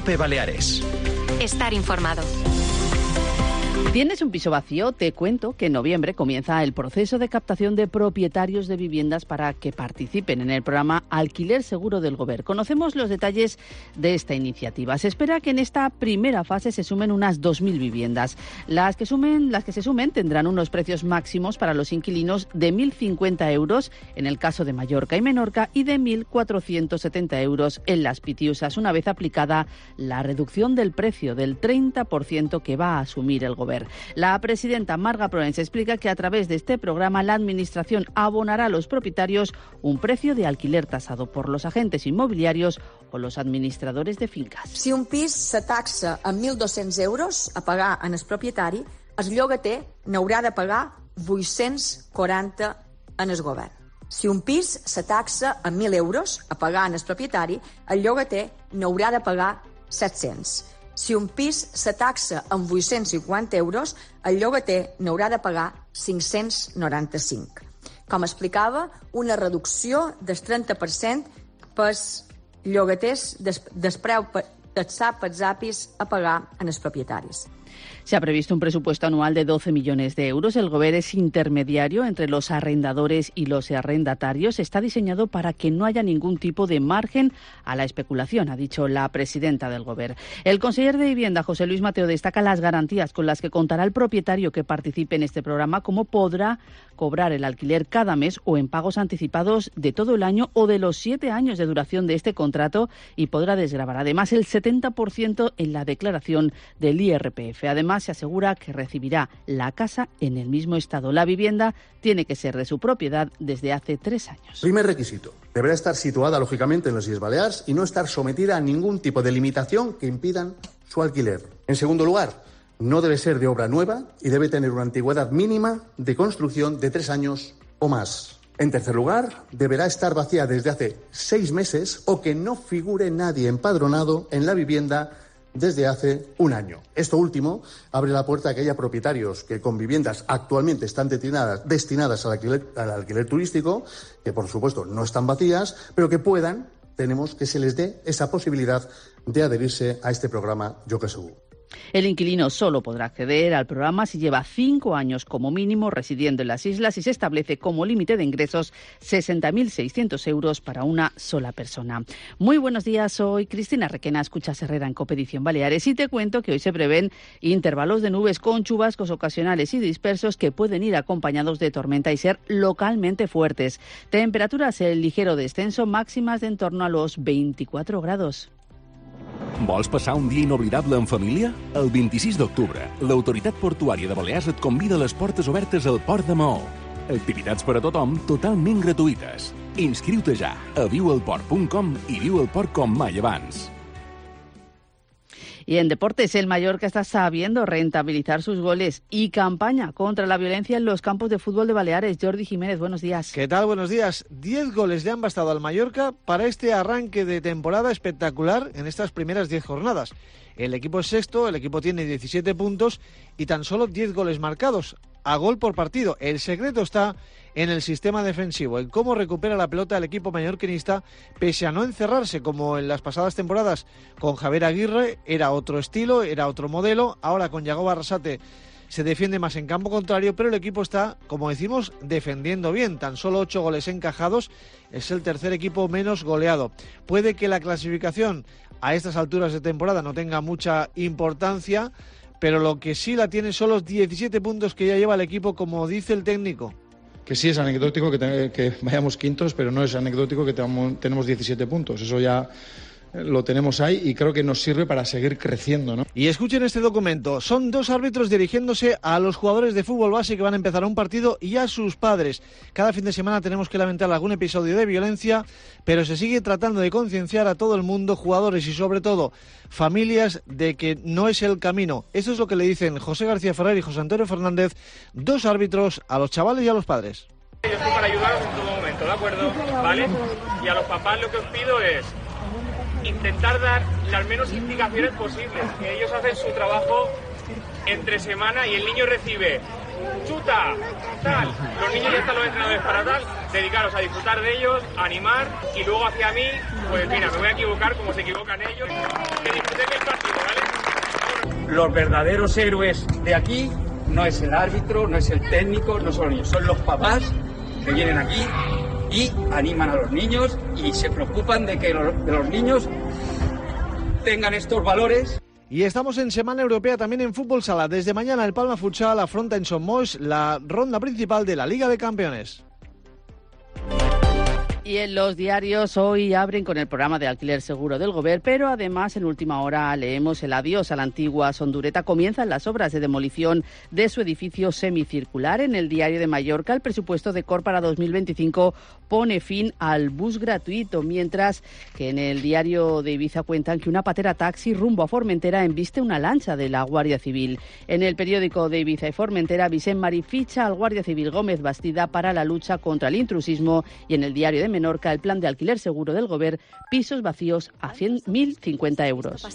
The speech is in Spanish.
COPE Baleares. Estar informado. ¿Tienes un piso vacío? Te cuento que en noviembre comienza el proceso de captación de propietarios de viviendas para que participen en el programa Alquiler Seguro del Govern. Conocemos los detalles de esta iniciativa. Se espera que en esta primera fase se sumen unas 2.000 viviendas. Las que se sumen tendrán unos precios máximos para los inquilinos de 1.050 euros en el caso de Mallorca y Menorca y de 1.470 euros en las Pitiusas, una vez aplicada la reducción del precio del 30% que va a asumir el Govern. La presidenta Marga Proens explica que a través de este programa la Administración abonará a los propietarios un precio de alquiler tasado por los agentes inmobiliarios o los administradores de fincas. Si un pis se taxa a 1.200 euros a pagar en el propietari, el llogater n'haurà de pagar 840 en el Govern. Si un pis se taxa a 1.000 euros a pagar en el propietari, el llogater n'haurà de pagar 700. Si un pis se taxa amb 850 euros, el llogater n'haurà de pagar 595. Com explicava, una reducció del 30% pels llogaters del preu taxat pels APIs a pagar en els propietaris. Se ha previsto un presupuesto anual de 12 millones de euros. El Govern es intermediario entre los arrendadores y los arrendatarios. Está diseñado para que no haya ningún tipo de margen a la especulación, ha dicho la presidenta del Govern. El conseller de Vivienda, José Luis Mateo, destaca las garantías con las que contará el propietario que participe en este programa, como podrá cobrar el alquiler cada mes o en pagos anticipados de todo el año o de los 7 años de duración de este contrato, y podrá desgravar además el 70% en la declaración del IRPF. Además, se asegura que recibirá la casa en el mismo estado. La vivienda tiene que ser de su propiedad desde hace 3 años. Primer requisito: deberá estar situada, lógicamente, en las Illes Balears y no estar sometida a ningún tipo de limitación que impidan su alquiler. En segundo lugar, no debe ser de obra nueva y debe tener una antigüedad mínima de construcción de 3 años o más. En tercer lugar, deberá estar vacía desde hace 6 meses o que no figure nadie empadronado en la vivienda desde hace 1 año. Esto último abre la puerta a que haya propietarios que con viviendas actualmente están destinadas al alquiler turístico, que por supuesto no están vacías, pero que tenemos que se les dé esa posibilidad de adherirse a este programa Yo que Segur. El inquilino solo podrá acceder al programa si lleva 5 años como mínimo residiendo en las islas y se establece como límite de ingresos 60.600 euros para una sola persona. Muy buenos días, soy Cristina Requena, escuchas Herrera en COPE Edición Baleares y te cuento que hoy se prevén intervalos de nubes con chubascos ocasionales y dispersos que pueden ir acompañados de tormenta y ser localmente fuertes. Temperaturas en ligero descenso, máximas de en torno a los 24 grados. Vols passar un dia inoblidable en família? El 26 d'octubre, l'Autoritat Portuària de Balears et convida a les portes obertes al Port de Maó. Activitats per a tothom totalment gratuïtes. Inscriu-te ja a viuelport.com i viu el port com mai abans. Y en deportes, el Mallorca está sabiendo rentabilizar sus goles y campaña contra la violencia en los campos de fútbol de Baleares. Jordi Jiménez, buenos días. ¿Qué tal? Buenos días. 10 goles le han bastado al Mallorca para este arranque de temporada espectacular en estas primeras 10 jornadas. El equipo es sexto, el equipo tiene 17 puntos y tan solo 10 goles marcados, a gol por partido. El secreto está en el sistema defensivo, en cómo recupera la pelota el equipo mallorquinista, pese a no encerrarse como en las pasadas temporadas con Javier Aguirre. Era otro estilo, era otro modelo. Ahora con Yago Barrasate se defiende más en campo contrario, pero el equipo está, como decimos, defendiendo bien. Tan solo 8 goles encajados, es el tercer equipo menos goleado. Puede que la clasificación a estas alturas de temporada no tenga mucha importancia, pero lo que sí la tiene son los 17 puntos que ya lleva el equipo, como dice el técnico. Que sí es anecdótico que vayamos quintos, pero no es anecdótico que tenemos 17 puntos. Eso ya lo tenemos ahí y creo que nos sirve para seguir creciendo, ¿no? Y escuchen este documento. Son 2 árbitros dirigiéndose a los jugadores de fútbol base que van a empezar un partido y a sus padres. Cada fin de semana tenemos que lamentar algún episodio de violencia, pero se sigue tratando de concienciar a todo el mundo, jugadores y sobre todo familias, de que no es el camino. Esto es lo que le dicen José García Ferrer y José Antonio Fernández, 2 árbitros, a los chavales y a los padres. Yo estoy para ayudaros en todo momento, ¿de acuerdo? ¿Vale? Y a los papás lo que os pido es intentar dar las menos indicaciones posibles, que ellos hacen su trabajo entre semana y el niño recibe chuta, tal, los niños ya están los entrenadores para tal, dedicaros a disfrutar de ellos, a animar, y luego hacia mí, pues mira, me voy a equivocar como se equivocan ellos, que disfrutéis del partido, ¿vale? Los verdaderos héroes de aquí no es el árbitro, no es el técnico, no son ellos, son los papás que vienen aquí y animan a los niños y se preocupan de que los niños tengan estos valores. Y estamos en Semana Europea también en fútbol sala. Desde mañana el Palma Futsal afronta en Son Moix la ronda principal de la Liga de Campeones. Y en los diarios hoy abren con el programa de alquiler seguro del Govern, pero además en última hora leemos el adiós a la antigua Sondureta. Comienzan las obras de demolición de su edificio semicircular. En el Diario de Mallorca, el presupuesto de Cor para 2025 pone fin al bus gratuito, mientras que en el Diario de Ibiza cuentan que una patera taxi rumbo a Formentera embiste una lancha de la Guardia Civil. En el periódico de Ibiza y Formentera, Vicent Marí ficha al Guardia Civil Gómez Bastida para la lucha contra el intrusismo, y en el Diario de Menorca, el plan de alquiler seguro del Govern, pisos vacíos a 100.050 euros.